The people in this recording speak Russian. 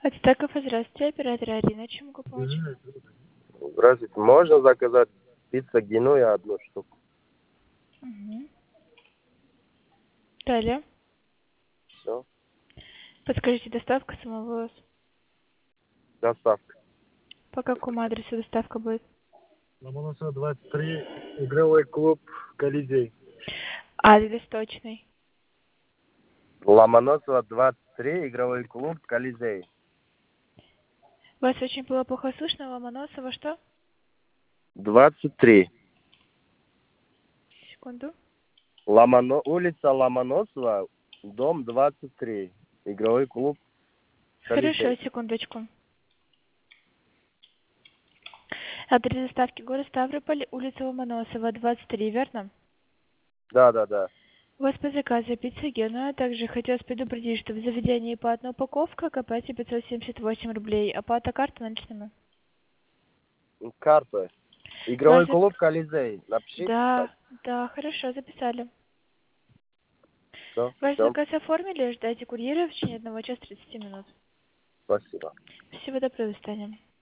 Ацтеков, здравствуйте, оператор Арина, чем могу помочь? Здравствуйте. Можно заказать пицца Генуя одну штуку? Угу. Далее. Все. Подскажите, доставка самовывоз. Доставка. По какому адресу доставка будет? Ломоносова 23, игровой клуб «Колизей». Адрес точный. Ломоносова 23, игровой клуб Колизей. Вас очень было плохо слышно, Ломоносова, что? 23. Секунду. Улица Ломоносова, дом 23. Игровой клуб Хорошо, Колизей. секундочку. Адрес доставки город Ставрополь, улица Ломоносова, 23, верно? Да. У вас по заказу пицца Генуя. Также хотелось предупредить, что в заведении по одной упаковке оплате 578 рублей. Оплата карты наличными. Карта. Игровой Ваш клуб Колизей. Напишите. Да, хорошо, записали. Все, Ваш ждем. заказ оформили, ждайте курьера в течение 1 часа 30 минут. Спасибо. Всего доброго, до свидания.